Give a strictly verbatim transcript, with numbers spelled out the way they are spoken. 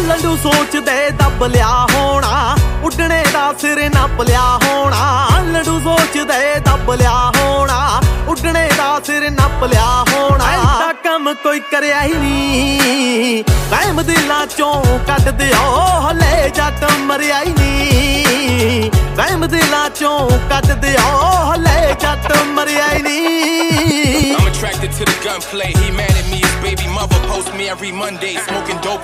लड्डू सोचदे दब लिया होना, उड्डने दा सिर नप लिया होना। लड्डू सोचदे दब लिया होना, उड्डने दा सिर नप लिया होना। ऐसा कम कोई करया ही नहीं, वहम दिलां चों कट दिओ, हले जट मरिया ही नहीं। वहम दिलां चों कट दिओ, हले जट मरिया ही नहीं। I'm attracted to the gunplay, he mad at me, his baby mother posts me every Monday, smoking dope